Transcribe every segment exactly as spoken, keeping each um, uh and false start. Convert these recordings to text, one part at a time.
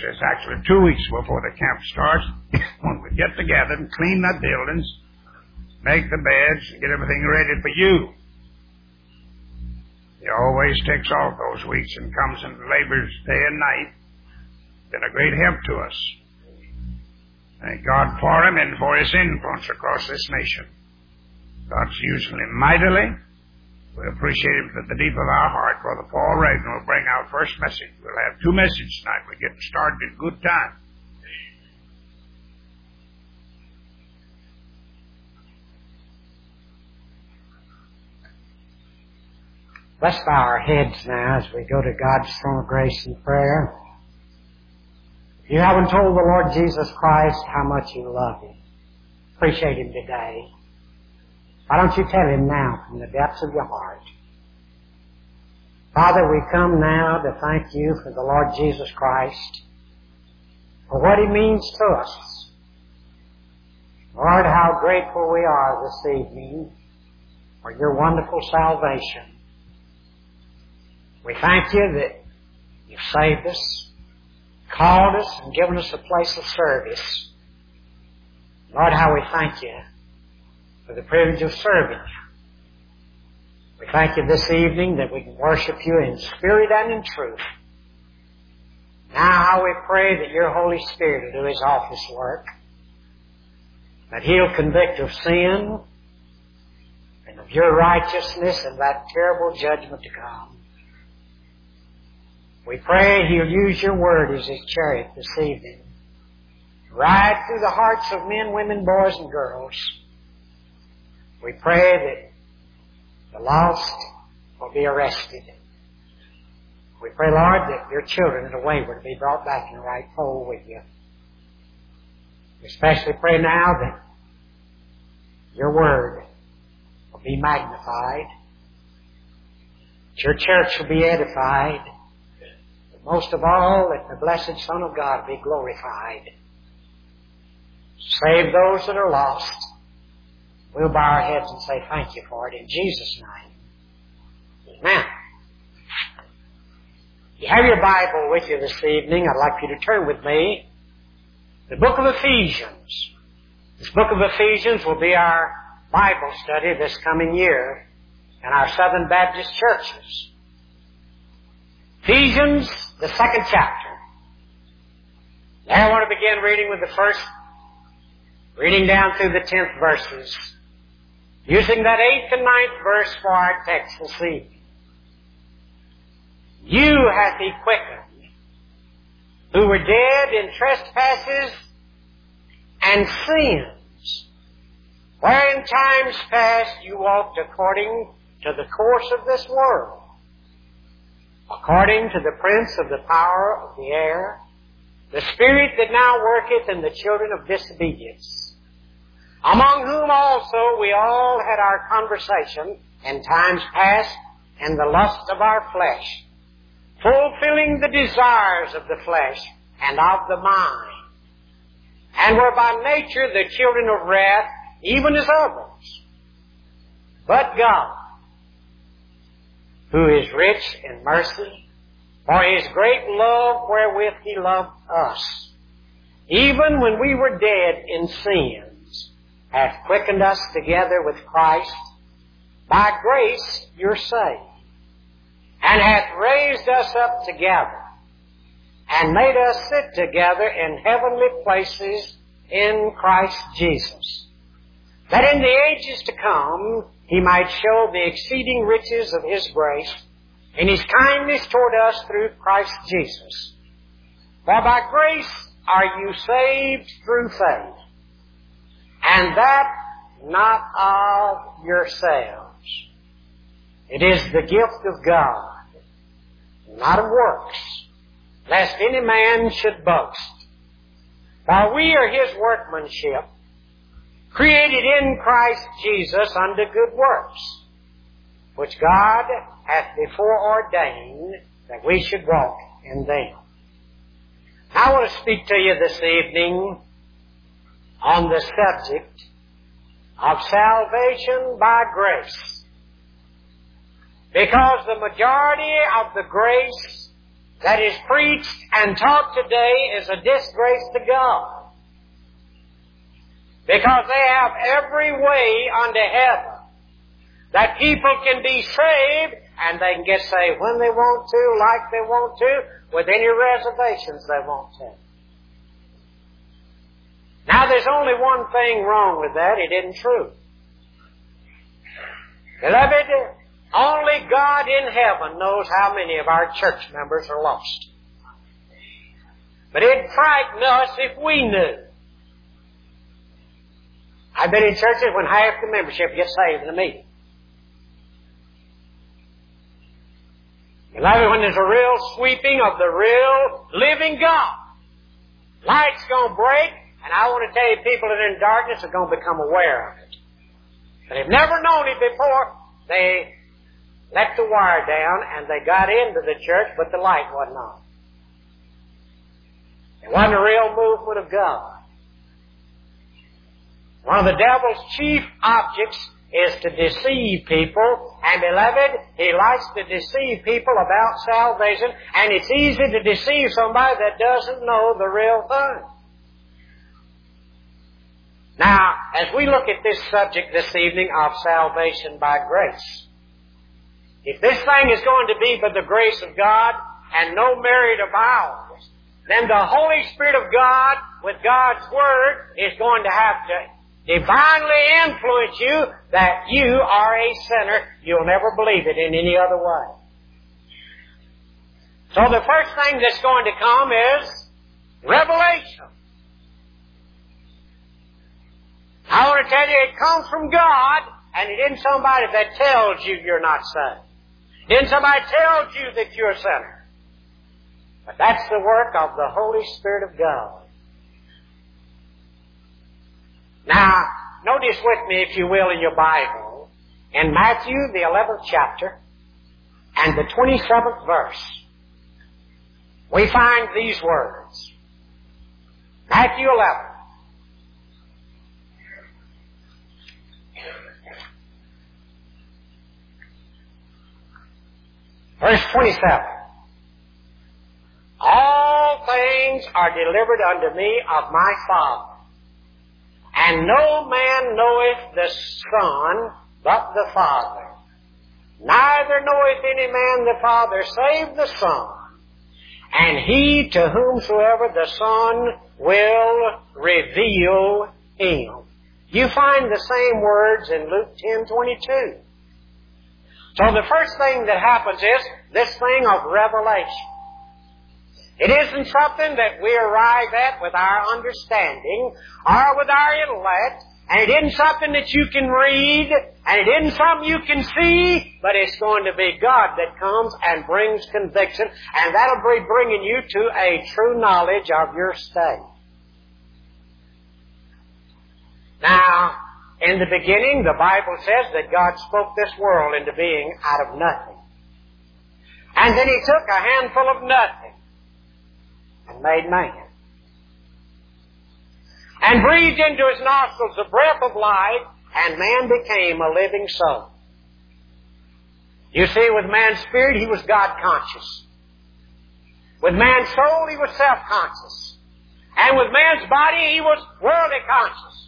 it's actually two weeks before the camp starts, when we get together and clean the buildings, make the beds, and get everything ready for you. He always takes off those weeks and comes and labors day and night. Been a great help to us. Thank God for him and for his influence across this nation. God's using him mightily. We appreciate him from the deep of our heart. Brother Paul Reagan will bring our first message. We'll have two messages tonight. We're getting started in good time. Let's bow our heads now as we go to God's throne of grace in prayer. If you haven't told the Lord Jesus Christ how much you love Him, appreciate Him today, why don't you tell Him now from the depths of your heart? Father, we come now to thank You for the Lord Jesus Christ, for what He means to us. Lord, how grateful we are this evening for Your wonderful salvation. We thank You that You've saved us, called us, and given us a place of service. Lord, how we thank You for the privilege of serving You. We thank You this evening that we can worship You in spirit and in truth. Now how we pray that Your Holy Spirit will do His office work, that He'll convict of sin and of Your righteousness and that terrible judgment to come. We pray He'll use Your word as His chariot this evening, ride through the hearts of men, women, boys, and girls. We pray that the lost will be arrested. We pray, Lord, that Your children that are wayward be brought back in the right fold with You. We especially pray now that Your word will be magnified, that Your church will be edified, most of all, that the blessed Son of God be glorified. Save those that are lost. We'll bow our heads and say thank You for it in Jesus' name. Amen. If you have your Bible with you this evening, I'd like you to turn with me to the book of Ephesians. This book of Ephesians will be our Bible study this coming year in our Southern Baptist churches. Ephesians, the second chapter. There I want to begin reading with the first, reading down through the tenth verses, using that eighth and ninth verse for our text this evening. You hath He quickened, who were dead in trespasses and sins, where in times past you walked according to the course of this world, according to the prince of the power of the air, the spirit that now worketh in the children of disobedience, among whom also we all had our conversation in times past in the lusts of our flesh, fulfilling the desires of the flesh and of the mind, and were by nature the children of wrath, even as others. But God, who is rich in mercy, for His great love wherewith He loved us, even when we were dead in sins, hath quickened us together with Christ. By grace you're saved, and hath raised us up together, and made us sit together in heavenly places in Christ Jesus, that in the ages to come He might show the exceeding riches of His grace in His kindness toward us through Christ Jesus. For by grace are you saved through faith, and that not of yourselves. It is the gift of God, not of works, lest any man should boast. For we are His workmanship, created in Christ Jesus unto good works, which God hath before ordained that we should walk in them. I want to speak to you this evening on the subject of salvation by grace, because the majority of the grace that is preached and taught today is a disgrace to God. Because they have every way unto heaven that people can be saved, and they can get saved when they want to, like they want to, with any reservations they want to. Now there's only one thing wrong with that. It isn't true. Beloved, only God in heaven knows how many of our church members are lost. But it'd frighten us if we knew. I've been in churches when half the membership gets saved in a meeting. Beloved, when there's a real sweeping of the real living God, light's going to break, and I want to tell you, people that are in darkness are going to become aware of it. But they've never known it before. They let the wire down, and they got into the church, but the light wasn't on. It wasn't a real movement of God. One of the devil's chief objects is to deceive people. And beloved, he likes to deceive people about salvation. And it's easy to deceive somebody that doesn't know the real thing. Now, as we look at this subject this evening of salvation by grace, if this thing is going to be by the grace of God and no merit of ours, then the Holy Spirit of God with God's Word is going to have to divinely influence you that you are a sinner. You'll never believe it in any other way. So the first thing that's going to come is revelation. I want to tell you, it comes from God, and it isn't somebody that tells you you're not saved. It isn't somebody tells you that you're a sinner. But that's the work of the Holy Spirit of God. Now, notice with me, if you will, in your Bible, in Matthew, the eleventh chapter, and the twenty-seventh verse, we find these words. Matthew eleven. Verse twenty-seven. All things are delivered unto me of my Father. And no man knoweth the Son but the Father. Neither knoweth any man the Father save the Son. And he to whomsoever the Son will reveal him. You find the same words in Luke ten twenty-two. So the first thing that happens is this thing of revelation. It isn't something that we arrive at with our understanding or with our intellect, and it isn't something that you can read, and it isn't something you can see, but it's going to be God that comes and brings conviction, and that'll be bringing you to a true knowledge of your state. Now, in the beginning, the Bible says that God spoke this world into being out of nothing. And then He took a handful of nothing and made man. And breathed into his nostrils the breath of life, and man became a living soul. You see, with man's spirit, he was God-conscious. With man's soul, he was self-conscious. And with man's body, he was worldly conscious.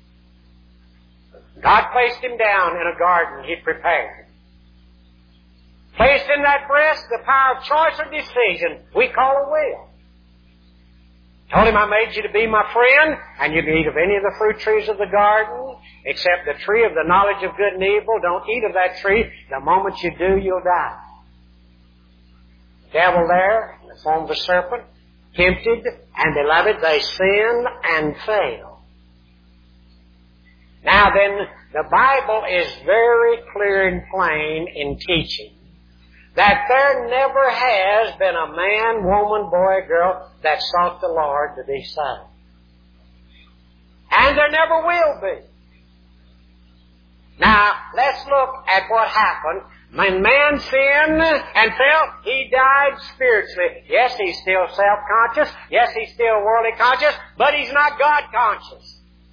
God placed him down in a garden He'd prepared. Placed in that breast the power of choice or decision we call a will. Told him, I made you to be my friend, and you can eat of any of the fruit trees of the garden, except the tree of the knowledge of good and evil. Don't eat of that tree. The moment you do, you'll die. The devil there, in the form of a serpent, tempted, and beloved, they sinned and failed. Now then, the Bible is very clear and plain in teaching that there never has been a man, woman, boy, girl that sought the Lord to be saved. And there never will be. Now, let's look at what happened. When man sinned and fell, he died spiritually. Yes, he's still self-conscious. Yes, he's still worldly conscious, but he's not God-conscious.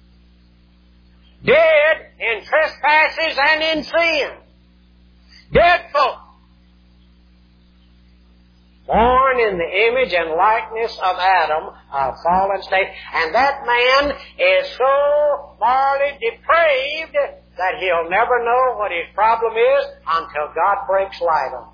Dead in trespasses and in sin. Dead folk. born in the image and likeness of Adam, a fallen state. And that man is so morally depraved that he'll never know what his problem is until God breaks light on him.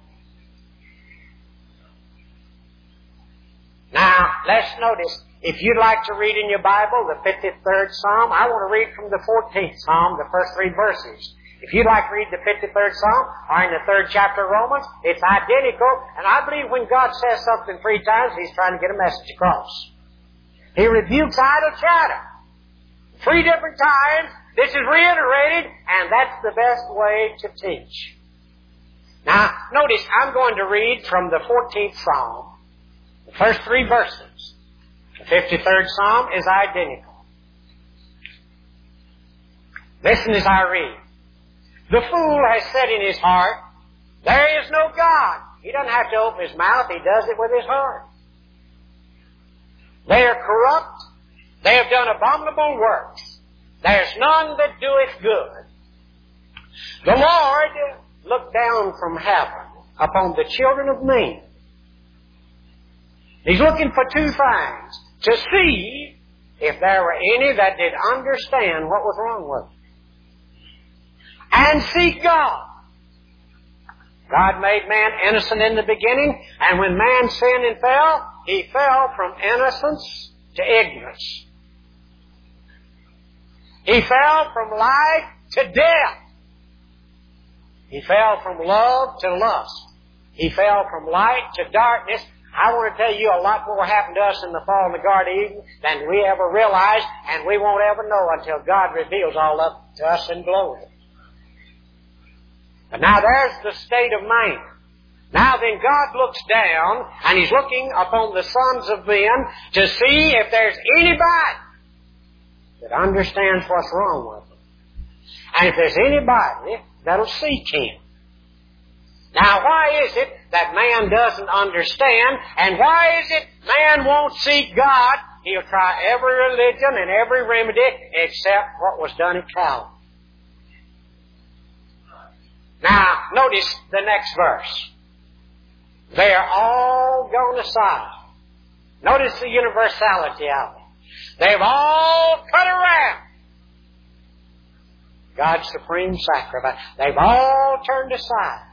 Now, let's notice, if you'd like to read in your Bible the fifty-third Psalm, I want to read from the fourteenth Psalm, the first three verses. If you'd like to read the fifty-third Psalm, or in the third chapter of Romans, it's identical, and I believe when God says something three times, He's trying to get a message across. He rebukes idle chatter. Three different times, this is reiterated, and that's the best way to teach. Now, notice, I'm going to read from the fourteenth Psalm, the first three verses. The fifty-third Psalm is identical. Listen as I read. The fool has said in his heart, there is no God. He doesn't have to open his mouth. He does it with his heart. They are corrupt. They have done abominable works. There's none that doeth good. The Lord looked down from heaven upon the children of men. He's looking for two things. To see if there were any that did understand what was wrong with them. And seek God. God made man innocent in the beginning, and when man sinned and fell, he fell from innocence to ignorance. He fell from life to death. He fell from love to lust. He fell from light to darkness. I want to tell you a lot more happened to us in the fall in the Garden of Eden than we ever realized, and we won't ever know until God reveals all of it to us in glory. But now there's the state of man. Now then God looks down, and He's looking upon the sons of men to see if there's anybody that understands what's wrong with them. And if there's anybody that'll seek Him. Now why is it that man doesn't understand, and why is it man won't seek God? He'll try every religion and every remedy except what was done at Calvary. Now, notice the next verse. They are all gone aside. Notice the universality of it. They've all cut around God's supreme sacrifice. They've all turned aside.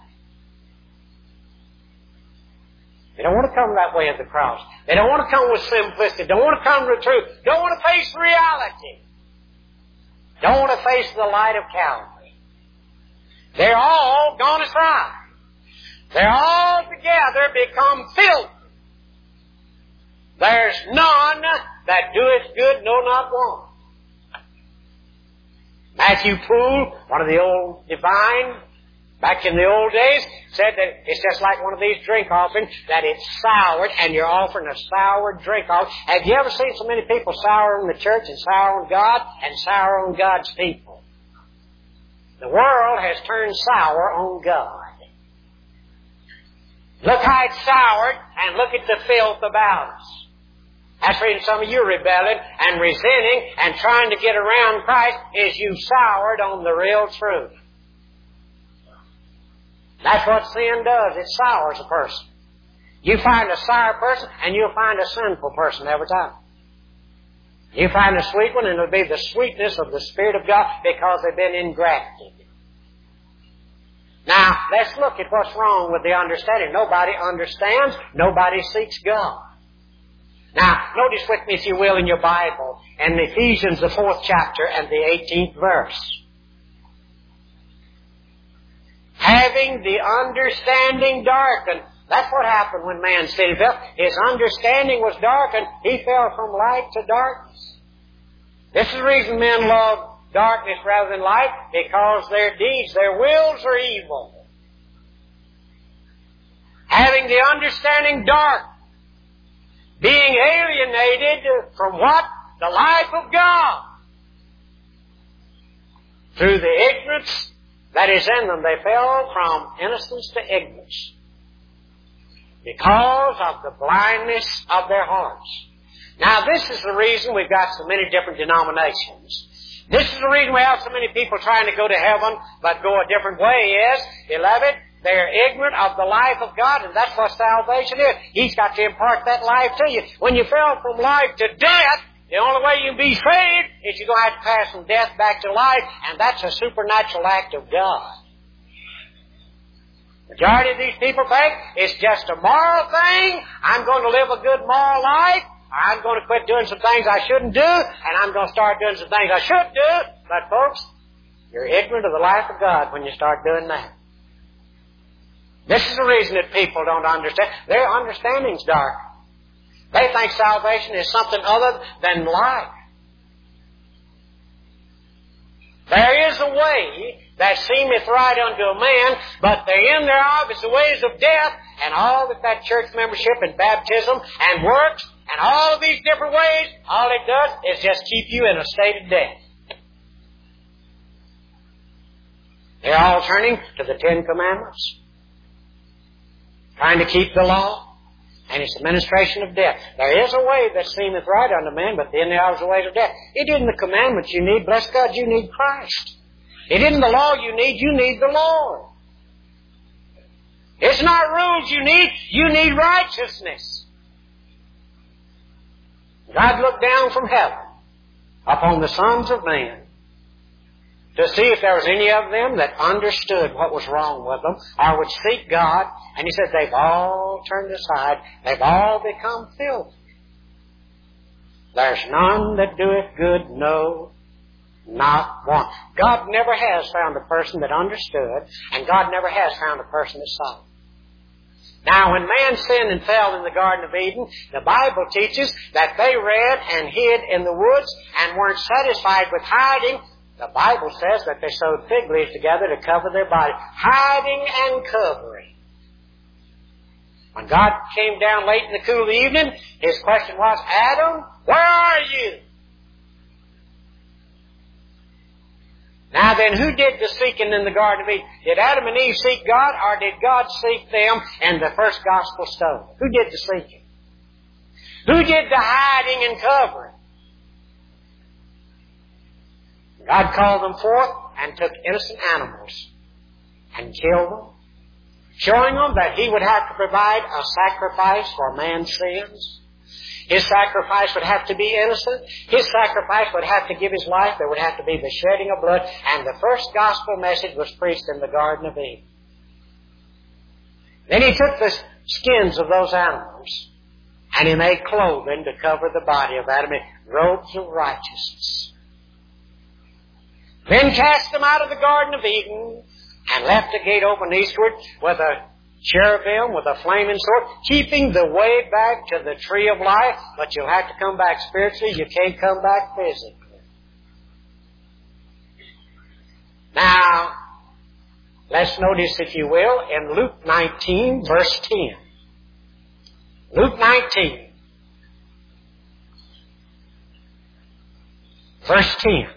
They don't want to come that way at the cross. They don't want to come with simplicity. Don't want to come to the truth. Don't want to face reality. Don't want to face the light of Calvary. They're all gone aside. They're all together become filthy. There's none that doeth good, no, not one. Matthew Poole, one of the old divine, back in the old days, said that it's just like one of these drink offerings, that it's soured, and you're offering a sour drink offering. Have you ever seen so many people sour on the church and sour on God and sour on God's people? The world has turned sour on God. Look how it's soured, and look at the filth about us. That's the reason some of you are rebelling and resenting and trying to get around Christ, is you soured on the real truth. That's what sin does. It sours a person. You find a sour person, and you'll find a sinful person every time. You find a sweet one, and it'll be the sweetness of the Spirit of God because they've been engrafted. Now, let's look at what's wrong with the understanding. Nobody understands. Nobody seeks God. Now, notice with me, if you will, in your Bible, in Ephesians, the fourth chapter and the eighteenth verse. Having the understanding darkened. That's what happened when man sinned and fell. His understanding was darkened. He fell from light to darkness. This is the reason men love darkness rather than light, because their deeds, their wills are evil. Having the understanding dark, being alienated from what? The life of God. Through the ignorance that is in them, they fell from innocence to ignorance because of the blindness of their hearts. Now, this is the reason we've got so many different denominations. This is the reason we have so many people trying to go to heaven but go a different way is, beloved, They're ignorant of the life of God, and that's what salvation is. He's got to impart that life to you. When you fell from life to death, the only way you can be saved is you're going to have to pass from death back to life, and that's a supernatural act of God. Majority of these people think it's just a moral thing. I'm going to live a good moral life. I'm going to quit doing some things I shouldn't do, and I'm going to start doing some things I should do. But folks, you're ignorant of the life of God when you start doing that. This is the reason that people don't understand. Their understanding's dark. They think salvation is something other than life. There is a way that seemeth right unto a man, but the end thereof is the ways of death, and all that that church membership and baptism and works and all of these different ways, all it does is just keep you in a state of death. They're all turning to the Ten Commandments, trying to keep the law, and it's the ministration of death. There is a way that seemeth right unto man, but the end thereof is the ways of death. It isn't the commandments you need. Bless God, you need Christ. It isn't the law you need. You need the Lord. It's not rules you need. You need righteousness. God looked down from heaven upon the sons of men to see if there was any of them that understood what was wrong with them or would seek God. And He said, they've all turned aside. They've all become filthy. There's none that doeth good, no, not one. God never has found a person that understood, and God never has found a person that saw. Now, when man sinned and fell in the Garden of Eden, the Bible teaches that they ran and hid in the woods and weren't satisfied with hiding. The Bible says that they sewed fig leaves together to cover their body. Hiding and covering. When God came down late in the cool of the evening, His question was, Adam, where are you? Now then, who did the seeking in the Garden of Eden? Did Adam and Eve seek God, or did God seek them in the first gospel stone? Who did the seeking? Who did the hiding and covering? God called them forth and took innocent animals and killed them, showing them that He would have to provide a sacrifice for man's sins. His sacrifice would have to be innocent. His sacrifice would have to give His life. There would have to be the shedding of blood. And the first gospel message was preached in the Garden of Eden. Then He took the skins of those animals and He made clothing to cover the body of Adam, robes of righteousness. Then cast them out of the Garden of Eden and left the gate open eastward with a cherubim with a flaming sword, keeping the way back to the tree of life, but you'll have to come back spiritually. You can't come back physically. Now, let's notice, if you will, in Luke nineteen, verse ten. Luke nineteen, verse ten.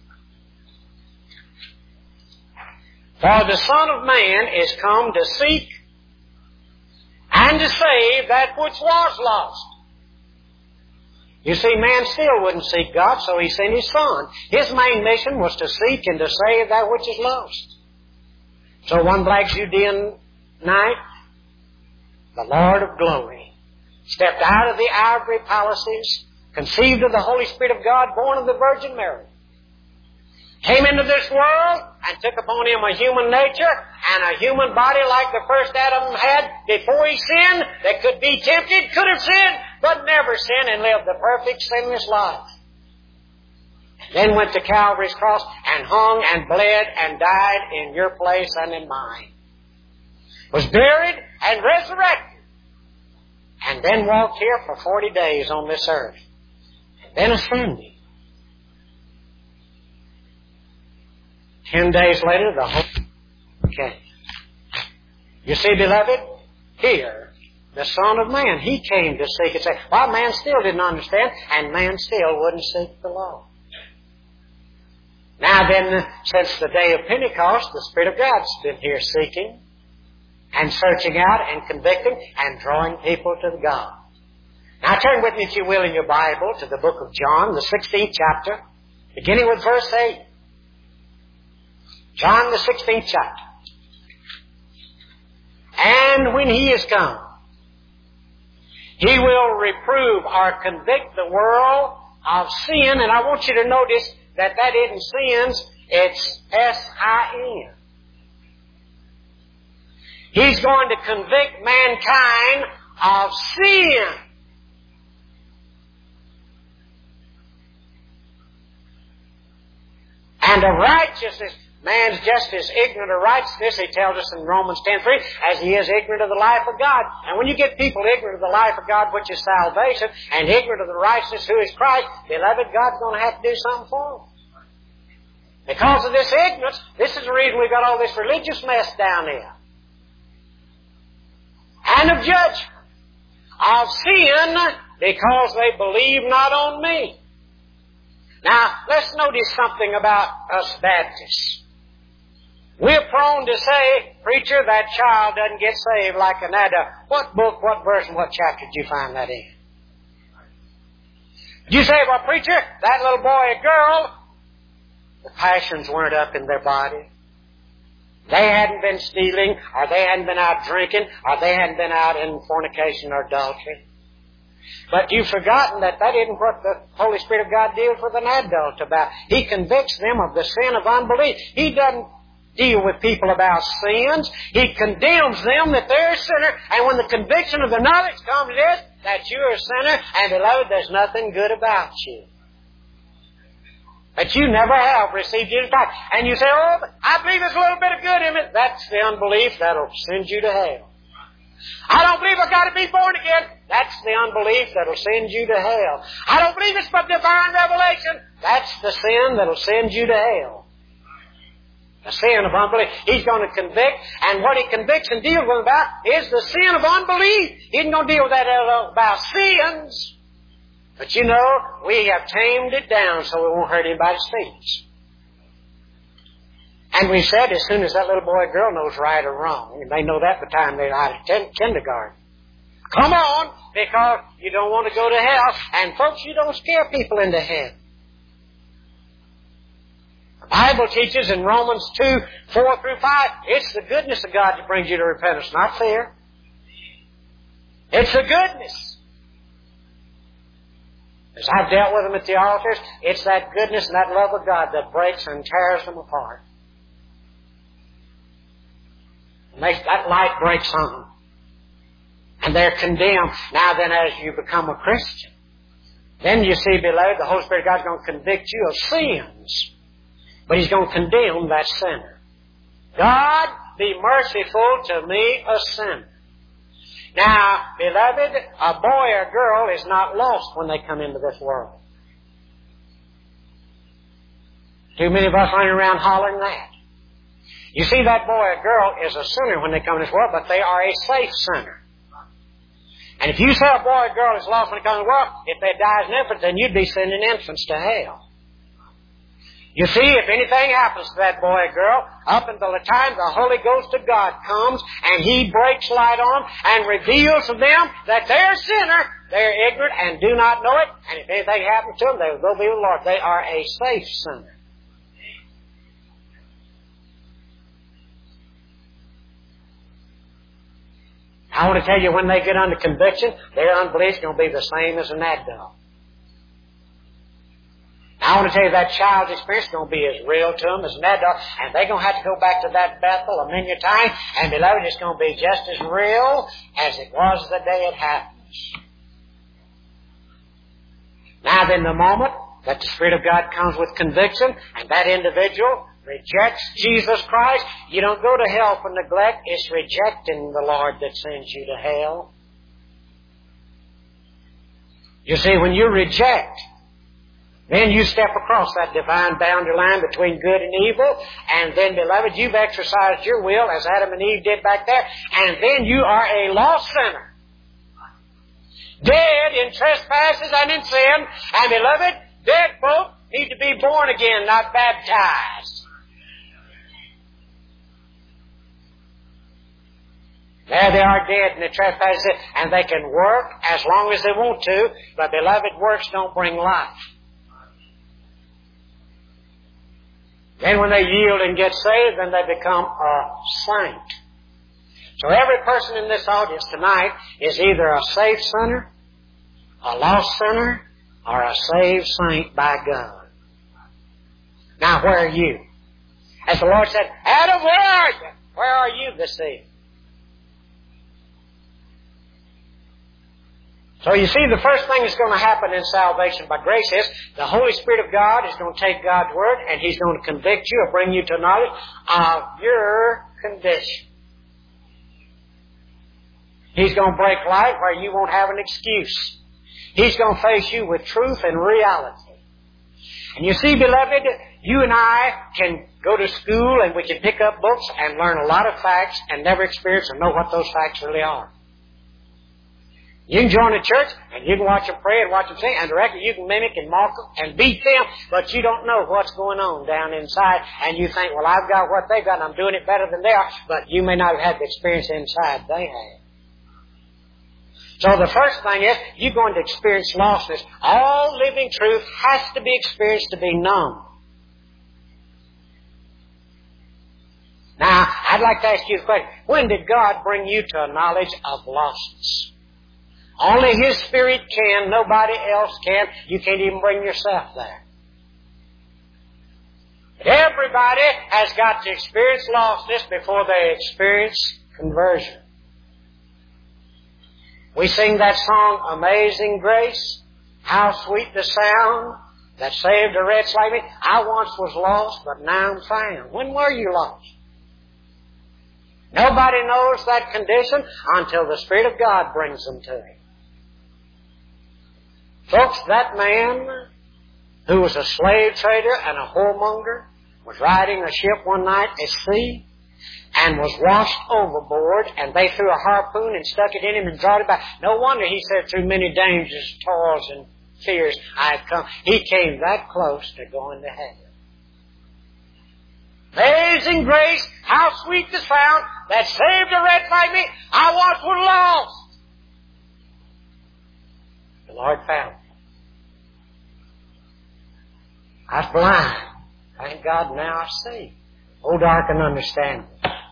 For the Son of Man is come to seek and to save that which was lost. You see, man still wouldn't seek God, so He sent His Son. His main mission was to seek and to save that which is lost. So one black Judean night, the Lord of glory stepped out of the ivory palaces, conceived of the Holy Spirit of God, born of the Virgin Mary, came into this world and took upon Him a human nature and a human body like the first Adam had before he sinned, that could be tempted, could have sinned, but never sinned, and lived the perfect sinless life. Then went to Calvary's cross and hung and bled and died in your place and in mine. Was buried and resurrected. And then walked here for forty days on this earth. And then ascended. Ten days later, the whole came. You see, beloved, here, the Son of Man, He came to seek and save. Well, man still didn't understand, and man still wouldn't seek the law. Now then, since the day of Pentecost, the Spirit of God's been here seeking and searching out and convicting and drawing people to God. Now turn with me, if you will, in your Bible to the book of John, the sixteenth chapter, beginning with verse eight. John, the sixteenth chapter. And when He is come, He will reprove or convict the world of sin. And I want you to notice that that isn't sins, it's S I N. He's going to convict mankind of sin. And of righteousness. Man's just as ignorant of righteousness, he tells us in Romans ten three, as he is ignorant of the life of God. And when you get people ignorant of the life of God, which is salvation, and ignorant of the righteousness who is Christ, beloved, God's going to have to do something for them. Because of this ignorance, this is the reason we've got all this religious mess down here. And of judgment, of sin, because they believe not on me. Now, let's notice something about us Baptists. We're prone to say, preacher, that child doesn't get saved like an adult. What book, what verse, and what chapter did you find that in? You say, well, preacher, that little boy or girl, the passions weren't up in their body. They hadn't been stealing, or they hadn't been out drinking, or they hadn't been out in fornication or adultery. But you've forgotten that that isn't what the Holy Spirit of God deals with an adult about. He convicts them of the sin of unbelief. He doesn't deal with people about sins. He condemns them that they're a sinner, and when the conviction of the knowledge comes is that you're a sinner, and beloved, there's nothing good about you. That you never have received Jesus Christ. And you say, oh, I believe there's a little bit of good in it. That's the unbelief that'll send you to hell. I don't believe I've got to be born again. That's the unbelief that'll send you to hell. I don't believe it's from divine revelation. That's the sin that'll send you to hell. The sin of unbelief. He's going to convict, and what He convicts and deals with about is the sin of unbelief. He isn't going to deal with that about sins. But you know, we have tamed it down so it won't hurt anybody's feelings. And we said as soon as that little boy or girl knows right or wrong, and they know that by the time they're out of ten, kindergarten. Come on, because you don't want to go to hell. And folks, you don't scare people into hell. The Bible teaches in Romans two, four through five, it's the goodness of God that brings you to repentance, not fear. It's the goodness. As I've dealt with them at the altars, it's that goodness and that love of God that breaks and tears them apart. And they, that light breaks on them. And they're condemned. Now then, as you become a Christian, then you see, beloved, the Holy Spirit of God's going to convict you of sins. But He's going to condemn that sinner. God, be merciful to me, a sinner. Now, beloved, a boy or girl is not lost when they come into this world. Too many of us running around hollering that. You see, that boy or girl is a sinner when they come into this world, but they are a safe sinner. And if you say a boy or girl is lost when they come into the world, if they die as an infant, then you'd be sending infants to hell. You see, if anything happens to that boy or girl, up until the time the Holy Ghost of God comes and He breaks light on them and reveals to them that they're a sinner, they're ignorant and do not know it, and if anything happens to them, they will go be with the Lord. They are a safe sinner. I want to tell you, when they get under conviction, their unbelief is going to be the same as an adult. I want to tell you that child's experience is going to be as real to them as an adult, and they're going to have to go back to that Bethel a million times, and beloved, it's going to be just as real as it was the day it happens. Now then, the moment that the Spirit of God comes with conviction, and that individual rejects Jesus Christ, you don't go to hell for neglect. It's rejecting the Lord that sends you to hell. You see, when you reject, then you step across that divine boundary line between good and evil, and then, beloved, you've exercised your will as Adam and Eve did back there, and then you are a lost sinner. Dead in trespasses and in sin, and beloved, dead folk need to be born again, not baptized. There they are dead in the trespasses, and they can work as long as they want to, but beloved, works don't bring life. Then when they yield and get saved, then they become a saint. So every person in this audience tonight is either a saved sinner, a lost sinner, or a saved saint by God. Now, where are you? As the Lord said, Adam, where are you? Where are you this evening? So you see, the first thing that's going to happen in salvation by grace is the Holy Spirit of God is going to take God's Word and He's going to convict you or bring you to knowledge of your condition. He's going to break light where you won't have an excuse. He's going to face you with truth and reality. And you see, beloved, you and I can go to school and we can pick up books and learn a lot of facts and never experience or know what those facts really are. You can join a church and you can watch them pray and watch them sing and directly you can mimic and mock them and beat them, but you don't know what's going on down inside and you think, well, I've got what they've got and I'm doing it better than they are, but you may not have had the experience inside they have. So the first thing is, you're going to experience lostness. All living truth has to be experienced to be known. Now, I'd like to ask you the question, when did God bring you to a knowledge of lostness? Only His Spirit can, nobody else can. You can't even bring yourself there. But everybody has got to experience lostness before they experience conversion. We sing that song, Amazing Grace, how sweet the sound that saved a wretch like me. I once was lost, but now I'm found. When were you lost? Nobody knows that condition until the Spirit of God brings them to Him. Folks, that man who was a slave trader and a whoremonger was riding a ship one night at sea and was washed overboard, and they threw a harpoon and stuck it in him and brought it back. No wonder he said, through many dangers, toils, and fears I have come. He came that close to going to heaven. Amazing grace, how sweet the sound that saved a wretch like me. I once was lost. The Lord found me. I was blind. Thank God now I see. Oh, dark and understanding.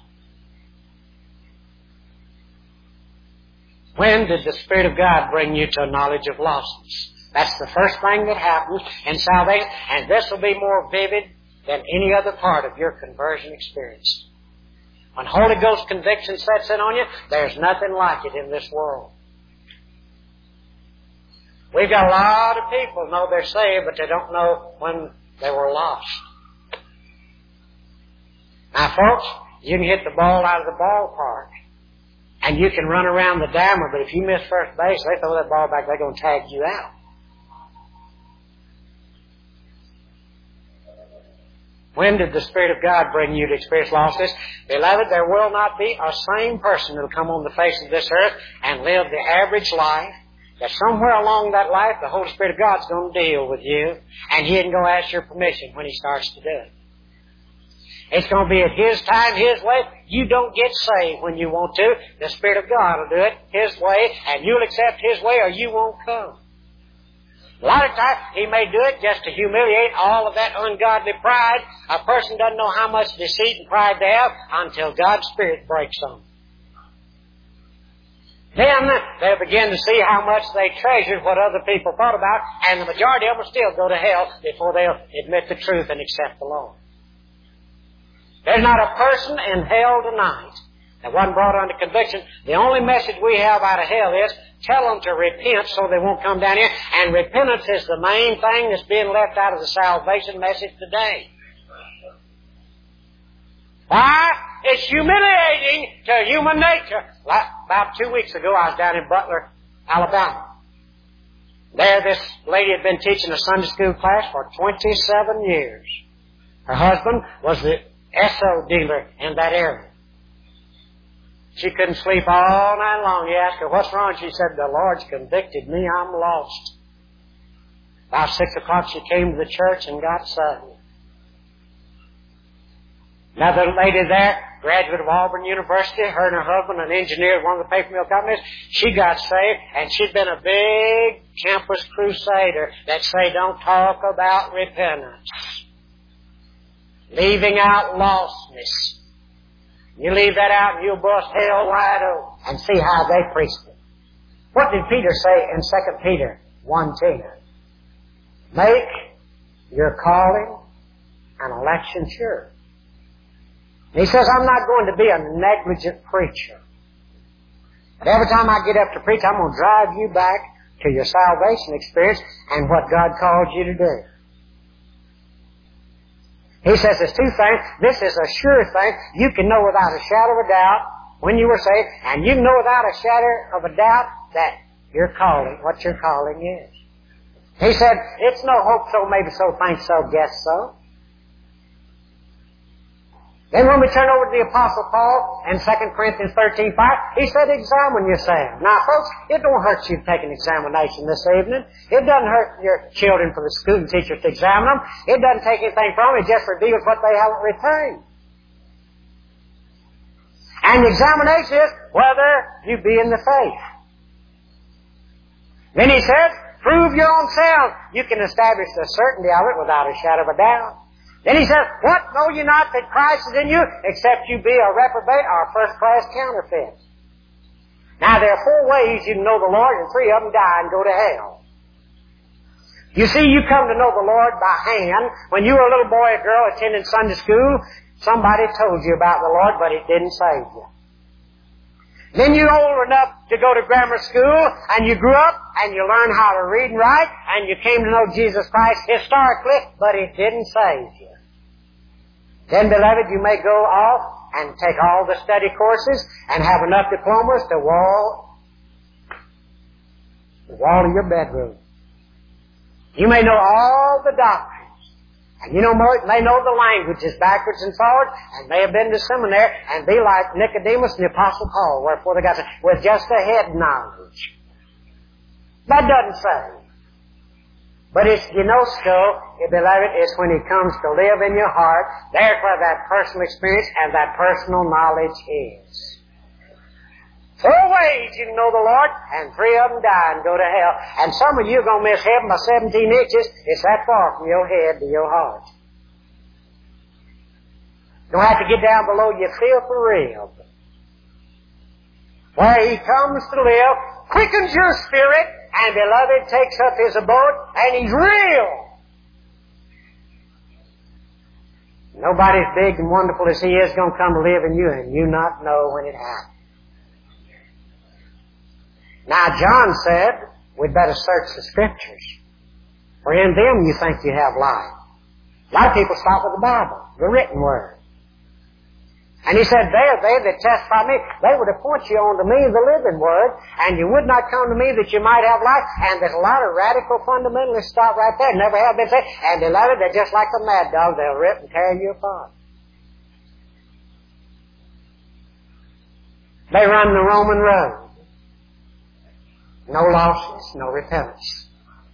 When did the Spirit of God bring you to a knowledge of lostness? That's the first thing that happens in salvation, and this will be more vivid than any other part of your conversion experience. When Holy Ghost conviction sets in on you, there's nothing like it in this world. We've got a lot of people who know they're saved, but they don't know when they were lost. Now, folks, you can hit the ball out of the ballpark, and you can run around the diamond, but if you miss first base, they throw that ball back, they're going to tag you out. When did the Spirit of God bring you to experience lostness? Beloved, there will not be a sane person who will come on the face of this earth and live the average life, that somewhere along that life, the Holy Spirit of God's going to deal with you, and He isn't going to ask your permission when He starts to do it. It's going to be at His time, His way. You don't get saved when you want to. The Spirit of God will do it His way, and you'll accept His way or you won't come. A lot of times, He may do it just to humiliate all of that ungodly pride. A person doesn't know how much deceit and pride they have until God's Spirit breaks them. Then they'll begin to see how much they treasured what other people thought about, and the majority of them will still go to hell before they'll admit the truth and accept the Lord. There's not a person in hell tonight that wasn't brought under conviction. The only message we have out of hell is tell them to repent so they won't come down here. And repentance is the main thing that's being left out of the salvation message today. Why? It's humiliating to human nature. Like about two weeks ago, I was down in Butler, Alabama. There, this lady had been teaching a Sunday school class for twenty-seven years. Her husband was the S O dealer in that area. She couldn't sleep all night long. He asked her, what's wrong? She said, the Lord's convicted me. I'm lost. About six o'clock, she came to the church and got saved. Another lady there, graduate of Auburn University, her and her husband, an engineer at one of the paper mill companies, she got saved, and she'd been a big campus crusader that say don't talk about repentance. Leaving out lostness. You leave that out and you'll bust hell wide open and see how they preached it. What did Peter say in Second Peter one ten? Make your calling and election sure. He says, I'm not going to be a negligent preacher. But every time I get up to preach, I'm going to drive you back to your salvation experience and what God called you to do. He says there's two things. This is a sure thing. You can know without a shadow of a doubt when you were saved, and you can know without a shadow of a doubt that your calling, what your calling is. He said, it's no hope so, maybe so, think so, guess so. Then when we turn over to the Apostle Paul in Second Corinthians thirteen five, he said, examine yourself. Now, folks, it don't hurt you to take an examination this evening. It doesn't hurt your children for the school teachers to examine them. It doesn't take anything from them. It just reveals what they haven't retained. And the examination is whether you be in the faith. Then he says, prove your own self. You can establish the certainty of it without a shadow of a doubt. Then he says, what know you not that Christ is in you, except you be a reprobate or a first-class counterfeit? Now, there are four ways you can know the Lord, and three of them die and go to hell. You see, you come to know the Lord by hand. When you were a little boy or girl attending Sunday school, somebody told you about the Lord, but it didn't save you. Then you're old enough to go to grammar school, and you grew up, and you learned how to read and write, and you came to know Jesus Christ historically, but it didn't save you. Then, beloved, you may go off and take all the study courses and have enough diplomas to wall the wall of your bedroom. You may know all the doctrines, and you know may know the languages backwards and forwards, and may have been to seminary and be like Nicodemus and the Apostle Paul, wherefore they got to, with just a head knowledge. That doesn't save. But it's gnosko, beloved, is when He comes to live in your heart. There's where that personal experience and that personal knowledge is. Four ways you can know the Lord, and three of them die and go to hell. And some of you are going to miss heaven by seventeen inches. It's that far from your head to your heart. You don't have to get down below your filthy rib. Where He comes to live, quickens your spirit, and, beloved, takes up His abode, and He's real. Nobody as big and wonderful as He is is going to come to live in you, and you not know when it happens. Now, John said, we'd better search the Scriptures, for in them you think you have life. A lot of people stop with the Bible, the written Word. And he said, there, they that testify me, they would appoint you unto me the living Word, and you would not come to me that you might have life. And there's a lot of radical fundamentalists stop right there, never have been saved. And beloved, they're just like the mad dog, they'll rip and tear you apart. They run the Roman road. No losses, no repentance.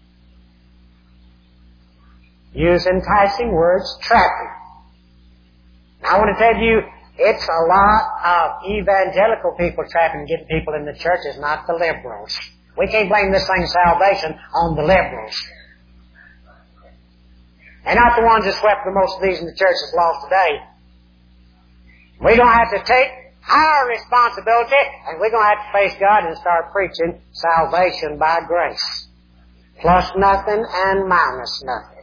Use enticing words, traffic. Now I want to tell you, it's a lot of evangelical people trapping and getting people in the churches, not the liberals. We can't blame this thing salvation on the liberals. They're not the ones that swept the most of these in the church that's lost today. We're going to have to take our responsibility, and we're going to have to face God and start preaching salvation by grace. Plus nothing and minus nothing.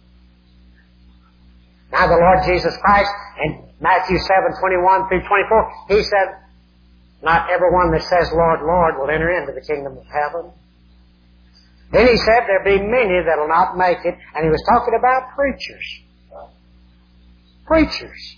Now the Lord Jesus Christ, in Matthew seven twenty-one through twenty-four, He said, not everyone that says, Lord, Lord, will enter into the kingdom of heaven. Then He said, there be many that will not make it, and He was talking about preachers. Preachers.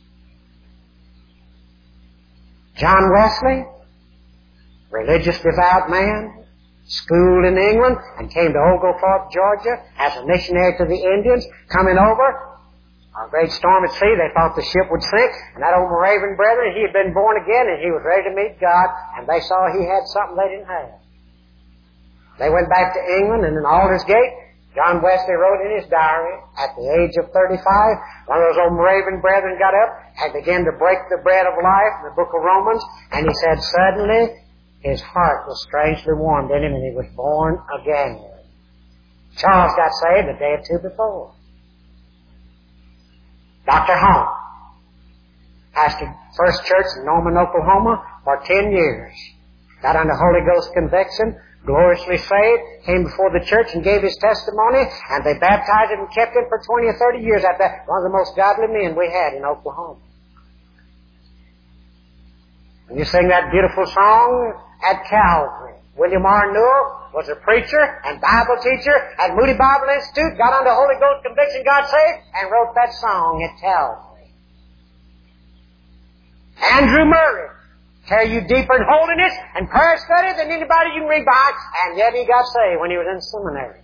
John Wesley, religious devout man, schooled in England, and came to Oglethorpe, Georgia, as a missionary to the Indians, coming over. A great storm at sea, they thought the ship would sink, and that old Moravian brethren, he had been born again, and he was ready to meet God, and they saw he had something they didn't have. They went back to England, and in Aldersgate, John Wesley wrote in his diary, at the age of thirty-five, one of those old Moravian brethren got up and began to break the bread of life in the book of Romans, and he said, suddenly, his heart was strangely warmed in him, and he was born again. Charles got saved a day or two before. Doctor Hall. Pastored First Church in Norman, Oklahoma for ten years. Got under Holy Ghost conviction, gloriously saved, came before the church and gave his testimony, and they baptized him and kept him for twenty or thirty years after that. One of the most godly men we had in Oklahoma. And you sing that beautiful song at Calvary. William R. Newell was a preacher and Bible teacher at Moody Bible Institute, got under Holy Ghost conviction, got saved, and wrote that song at Calvary. Andrew Murray, carry you deeper in holiness and prayer study than anybody you can read by, and yet he got saved when he was in seminary.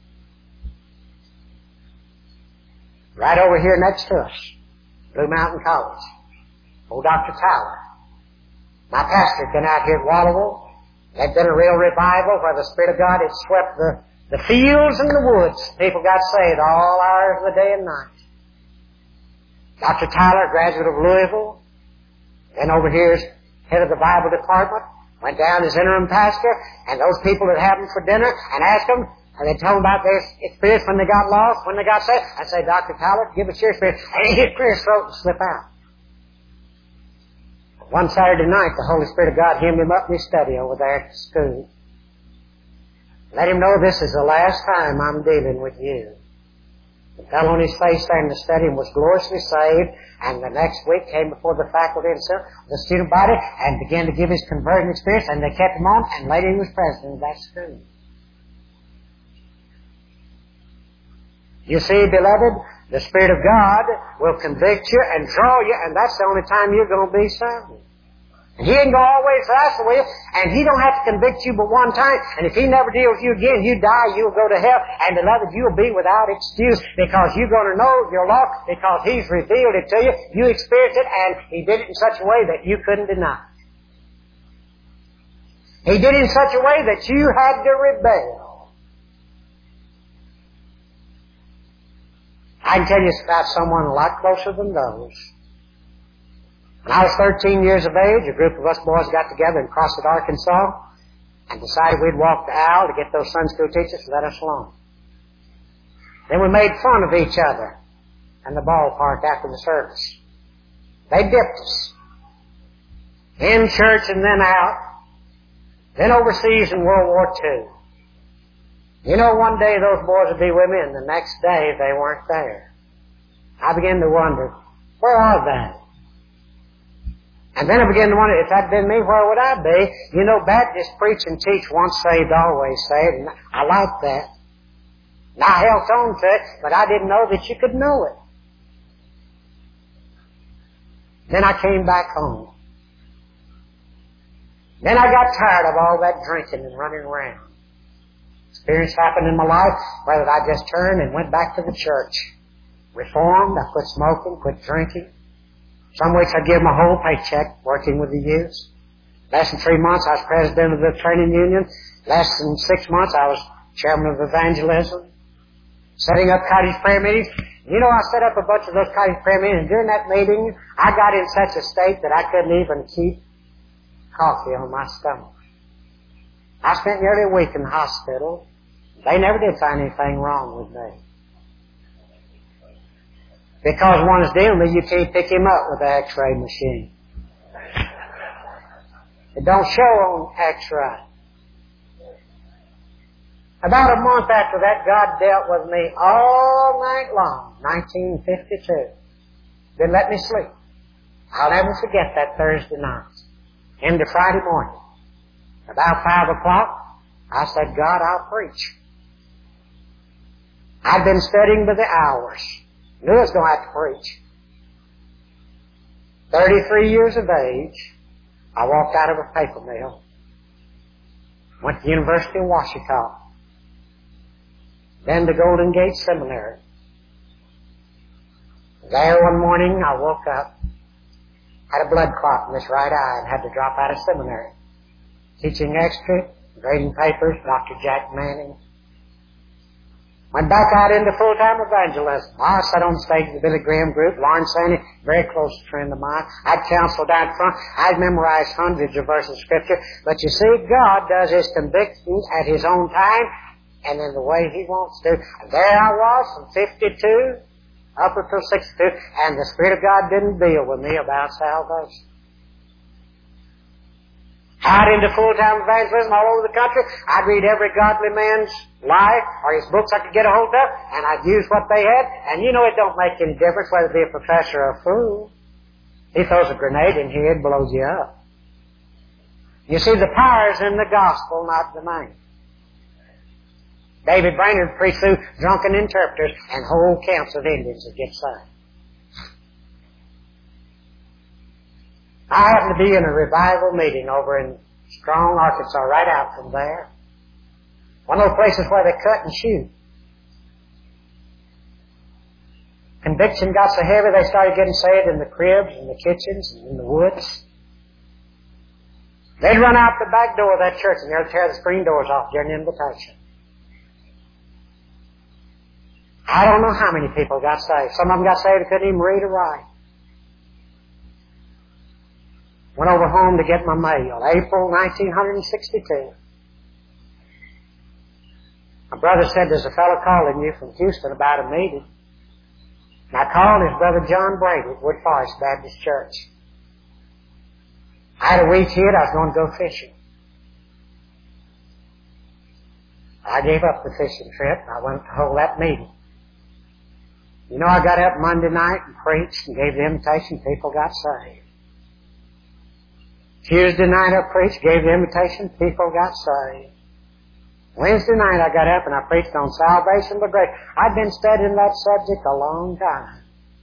Right over here next to us, Blue Mountain College, old Doctor Tyler. My pastor had been out here at Wallowville. There'd been a real revival where the Spirit of God had swept the, the fields and the woods. People got saved all hours of the day and night. Doctor Tyler, graduate of Louisville, then over here is head of the Bible department, went down as interim pastor, and those people that had them for dinner and asked them, and they told them about their experience when they got lost, when they got saved. I'd say, Doctor Tyler, give us your experience. And he'd clear his throat and slip out. One Saturday night, the Holy Spirit of God hemmed him up in his study over there at the school. Let him know this is the last time I'm dealing with you. He fell on his face there in the study and was gloriously saved, and the next week came before the faculty and the student body and began to give his conversion experience, and they kept him on, and later he was president of that school. You see, beloved, the Spirit of God will convict you and draw you, and that's the only time you're going to be saved. And He ain't going to always wrestle with you, and He don't have to convict you but one time, and if He never deals with you again, you die, you'll go to hell, and beloved, you'll be without excuse, because you're going to know your law, because He's revealed it to you, you experienced it, and He did it in such a way that you couldn't deny it. He did it in such a way that you had to rebel. I can tell you about someone a lot closer than those. When I was thirteen years of age, a group of us boys got together in Crossett, Arkansas, and decided we'd walk the aisle to get those Sunday school teachers to let us alone. Then we made fun of each other in the ballpark after the service. They dipped us. In church and then out. Then overseas in World War Two. You know, one day those boys would be with me, and the next day they weren't there. I began to wonder, where are they? And then I began to wonder, if that'd been me, where would I be? You know, Baptists preach and teach once saved, always saved, and I like that. And I held on to it, but I didn't know that you could know it. Then I came back home. Then I got tired of all that drinking and running around. Experience happened in my life where I just turned and went back to the church. Reformed, I quit smoking, quit drinking. Some weeks I'd give my whole paycheck working with the youth. Less than three months I was president of the training union. Less than six months I was chairman of evangelism. Setting up cottage prayer meetings. You know, I set up a bunch of those cottage prayer meetings, and during that meeting I got in such a state that I couldn't even keep coffee on my stomach. I spent nearly a week in the hospital. They never did find anything wrong with me. Because one is dealing with, you can't pick him up with the x-ray machine. It don't show on x-ray. About a month after that, God dealt with me all night long, nineteen fifty-two. Didn't let me sleep. I'll never forget that Thursday night. Into Friday morning. About five o'clock, I said, God, I'll preach. I'd been studying by the hours. Knew I was going to have to preach. Thirty-three years of age, I walked out of a paper mill. Went to the University of Washington. Then to Golden Gate Seminary. There one morning, I woke up, had a blood clot in this right eye, and had to drop out of seminary. Teaching extra, grading papers, Doctor Jack Manning. Went back out into full-time evangelism. I sat on stage with the Billy Graham group, Lawrence Sandy, very close friend of mine. I'd counsel down front. I'd memorized hundreds of verses of Scripture. But you see, God does His convictions at His own time and in the way He wants to. And there I was from fifty-two up until sixty-two, and the Spirit of God didn't deal with me about salvation. Out into full-time evangelism all over the country. I'd read every godly man's life or his books I could get a hold of, and I'd use what they had. And you know it don't make any difference whether it be a professor or a fool. He throws a grenade in here, it blows you up. You see, the power is in the gospel, not the man. David Brainerd preached through drunken interpreters and whole camps of Indians that get saved. I happened to be in a revival meeting over in Strong, Arkansas, right out from there. One of those places where they cut and shoot. Conviction got so heavy they started getting saved in the cribs and the kitchens and in the woods. They'd run out the back door of that church and they'd tear the screen doors off during the invitation. I don't know how many people got saved. Some of them got saved and couldn't even read or write. Went over home to get my mail, April nineteen sixty-two. My brother said, there's a fellow calling you from Houston about a meeting. And I called his brother John Brady at Wood Forest Baptist Church. I had a wee kid, I was going to go fishing. I gave up the fishing trip, and I went to hold that meeting. You know, I got up Monday night and preached and gave the invitation, people got saved. Tuesday night I preached, gave the invitation, people got saved. Wednesday night I got up and I preached on salvation by grace. I'd been studying that subject a long time.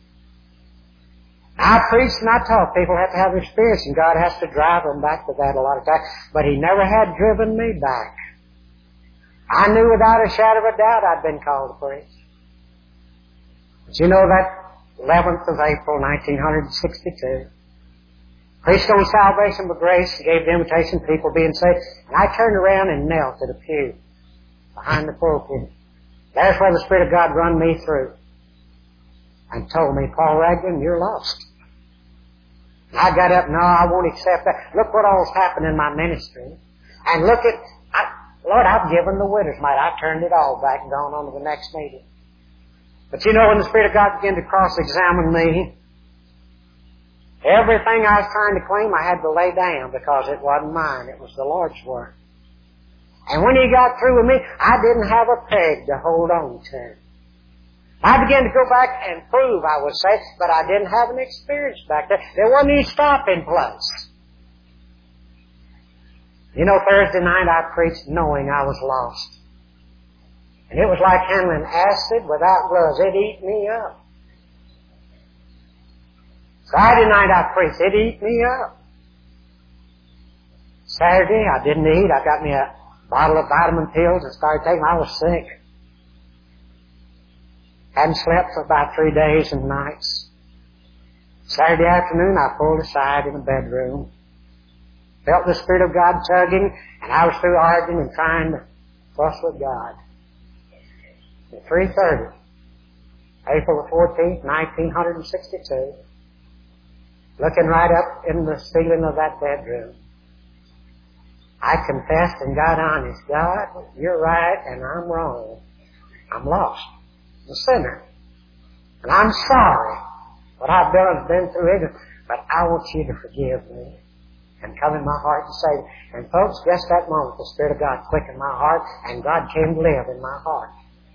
I preached and I taught people have to have experience, and God has to drive them back to that a lot of times. But He never had driven me back. I knew without a shadow of a doubt I'd been called to preach. But you know that eleventh of April nineteen sixty-two, preached on salvation by grace, gave the invitation, people being saved, and I turned around and knelt at a pew behind the pulpit. There's where the Spirit of God run me through and told me, Paul Ragland, you're lost. And I got up, no, I won't accept that. Look what all's happened in my ministry. And look at, I, Lord, I've given the widow's mite. I turned it all back and gone on to the next meeting. But you know, when the Spirit of God began to cross-examine me, everything I was trying to claim, I had to lay down because it wasn't mine. It was the Lord's work. And when He got through with me, I didn't have a peg to hold on to. I began to go back and prove I was saved, but I didn't have an experience back there. There wasn't any stopping place. You know, Thursday night I preached knowing I was lost. And it was like handling acid without gloves. It ate me up. Friday night I preached. It ate me up. Saturday I didn't eat. I got me a bottle of vitamin pills and started taking them. I was sick. Hadn't slept for about three days and nights. Saturday afternoon I pulled aside in the bedroom. Felt the Spirit of God tugging, and I was through arguing and trying to fuss with God. At three thirty, April the fourteenth, nineteen sixty-two, looking right up in the ceiling of that bedroom, I confessed and got honest. God, you're right and I'm wrong. I'm lost. I'm a sinner. And I'm sorry. What I've done has been through ignorance. But I want you to forgive me and come in my heart and save me. And folks, just that moment, the Spirit of God quickened my heart and God came to live in my heart.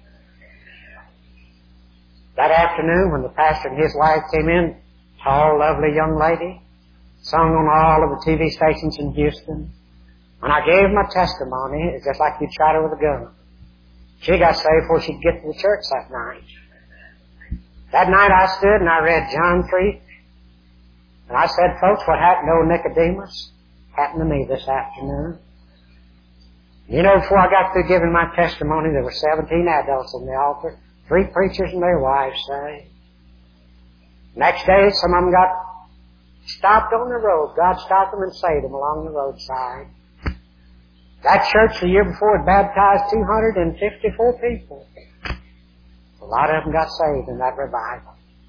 That afternoon when the pastor and his wife came in, tall, lovely young lady, sung on all of the T V stations in Houston. When I gave my testimony, it's just like you'd shot her with a gun. She got saved before she'd get to the church that night. That night I stood and I read John three. And I said, folks, what happened to old Nicodemus happened to me this afternoon. You know, before I got through giving my testimony, there were seventeen adults on the altar, three preachers and their wives saved. Next day, some of them got stopped on the road. God stopped them and saved them along the roadside. That church the year before had baptized two hundred fifty-four people. A lot of them got saved in that revival.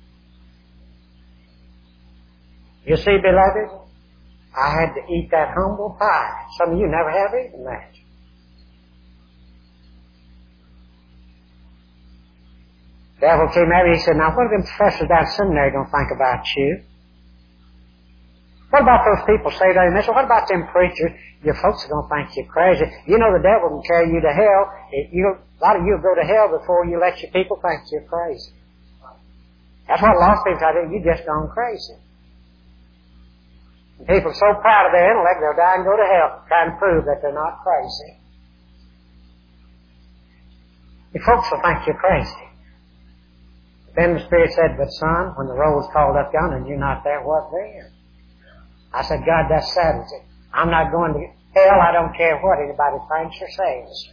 You see, beloved, I had to eat that humble pie. Some of you never have eaten that. devil came at me, he said, now what are them professors down at seminary going to think about you? What about those people saved out of this? What about them preachers? Your folks are going to think you're crazy. You know the devil can carry you to hell. It, you, a lot of you will go to hell before you let your people think you're crazy. That's what a lot of people try to do. You're just gone crazy. And people are so proud of their intellect, they'll die and go to hell trying to prove that they're not crazy. Your folks will think you're crazy. Then the Spirit said, but son, when the roll's called up yonder and you're not there, what then? I said, God, that settles it. I'm not going to hell. I don't care what anybody thinks or says.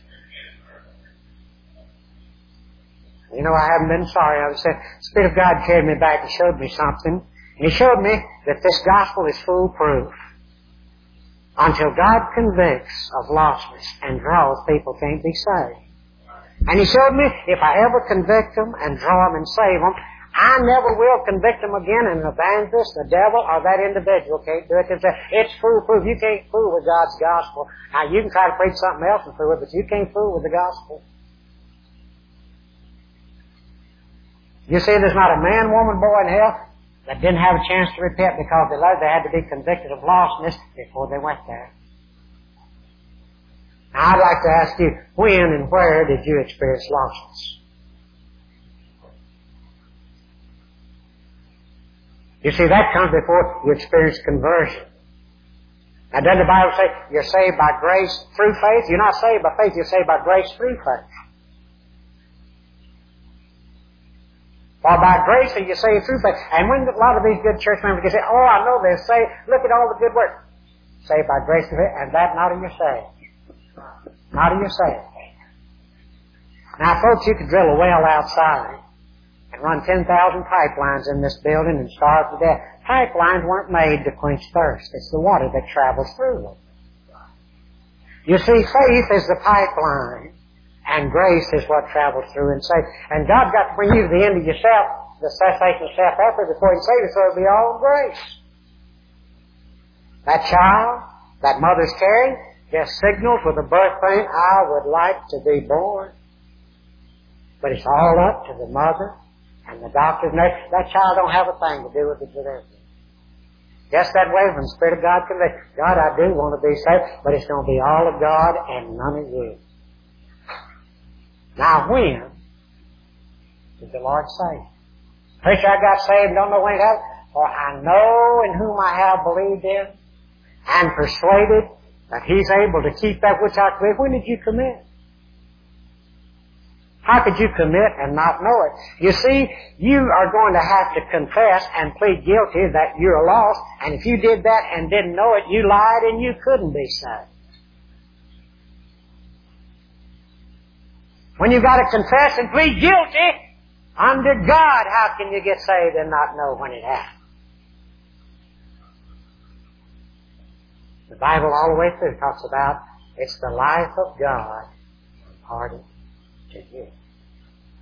You know, I haven't been sorry. I said, the Spirit of God carried me back and showed me something. And He showed me that this gospel is foolproof. Until God convicts of lostness and draws, people can't be saved. And He showed me if I ever convict them and draw them and save them, I never will convict them again, and an evangelist, the devil, or that individual can't do it. It's foolproof. You can't fool with God's gospel. Now, you can try to preach something else and fool it, but you can't fool with the gospel. You see, there's not a man, woman, boy in hell that didn't have a chance to repent because they learned they had to be convicted of lostness before they went there. Now, I'd like to ask you, when and where did you experience lostness? You see, that comes before you experience conversion. Now, doesn't the Bible say you're saved by grace through faith? You're not saved by faith, you're saved by grace through faith. For by grace are you saved through faith. And when a lot of these good church members say, oh, I know they're saved, look at all the good work. Saved by grace through faith, and that not in your saved. Not in your saved. Now, folks, you could drill a well outside and run ten thousand pipelines in this building and starve to death. Pipelines weren't made to quench thirst. It's the water that travels through them. You see, faith is the pipeline, and grace is what travels through and saves. And God got to bring you to the end of yourself, the cessation of self-effort, before He can save you, so it'll be all grace. That child, that mother's carrying, just signals with a birth pain, I would like to be born. But it's all up to the mother and the doctor's nurse. That child don't have a thing to do with it today. Just that way, when the Spirit of God convicts, God, I do want to be saved, but it's going to be all of God and none of you. Now, when did the Lord save? Preacher, I got saved, don't know when it happened. For I know in whom I have believed in and persuaded that He's able to keep that which I commit. When did you commit? How could you commit and not know it? You see, you are going to have to confess and plead guilty that you're lost, and if you did that and didn't know it, you lied and you couldn't be saved. When you've got to confess and plead guilty under God, how can you get saved and not know when it happened? The Bible all the way through talks about it's the life of God imparted to you.